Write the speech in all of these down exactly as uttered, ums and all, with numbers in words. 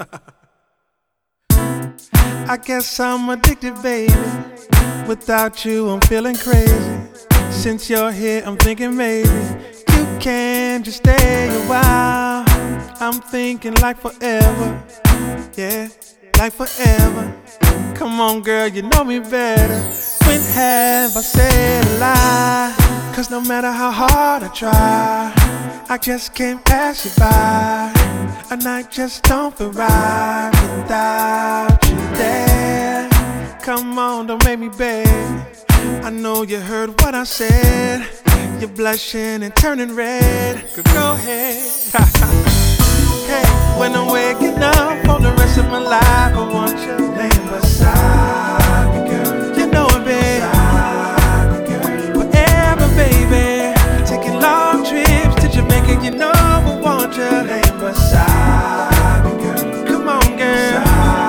I guess I'm addicted, baby. Without you, I'm feeling crazy. Since you're here, I'm thinking maybe you can just stay a while. I'm thinking like forever, yeah, like forever. Come on, girl, you know me better. When have I said a lie? Cause no matter how hard I try, I just can't pass you by. A night just don't feel right without you there. Come on, don't make me beg. I know you heard what I said. You're blushing and turning red. Go ahead. Hey, when I'm waking up for the rest of my life, I want you laying beside me, girl. You know it, babe. Forever, baby. Taking long trips to Jamaica, you know I want you laying beside me, girl. Come on, girl.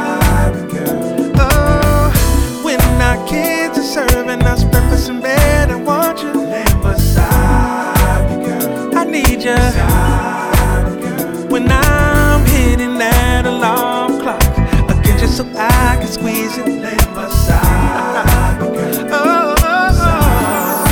Oh, when our kids are serving us breakfast in bed, I want you laying beside me, girl. I need you. When I'm hitting that alarm clock again, just so I can squeeze it, lay beside me, girl. Oh, oh,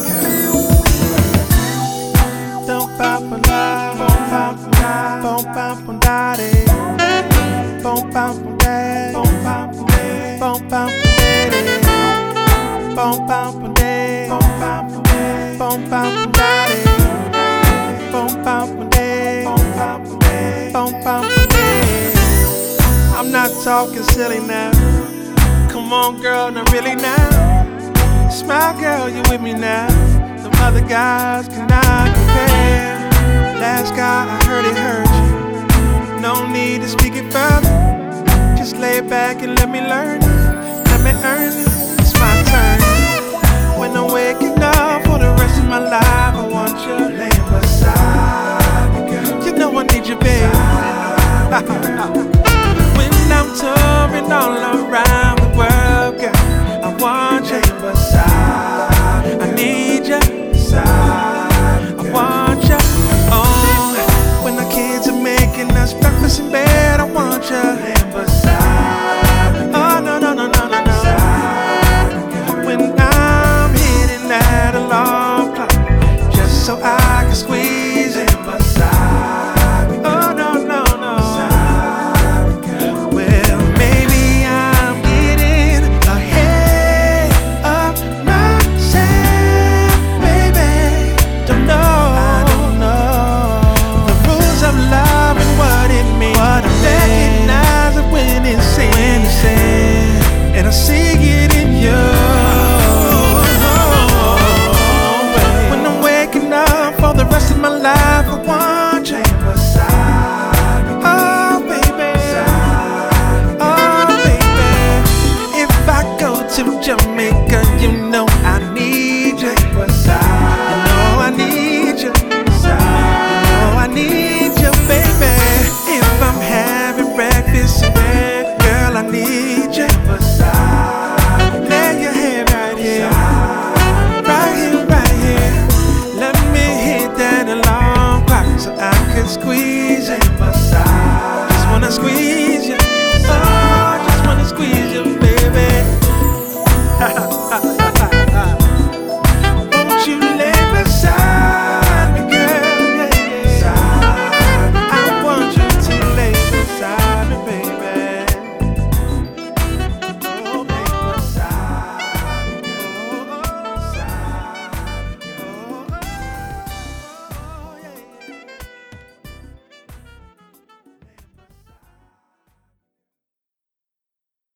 oh. Don't pop a lie, don't pop a lie, don't pop a daddy, don't pop a daddy, don't pop a daddy, don't pop a daddy, don't pop a daddy, don't pop a daddy, don't pop a daddy, don't pop a daddy. I'm not talking silly now. Come on, girl, not really now. Smile, girl, you with me now. Some other guys cannot compare. Last guy, I heard it hurt you. No need to speak it further. Just lay back and let me learn. Let me earn it.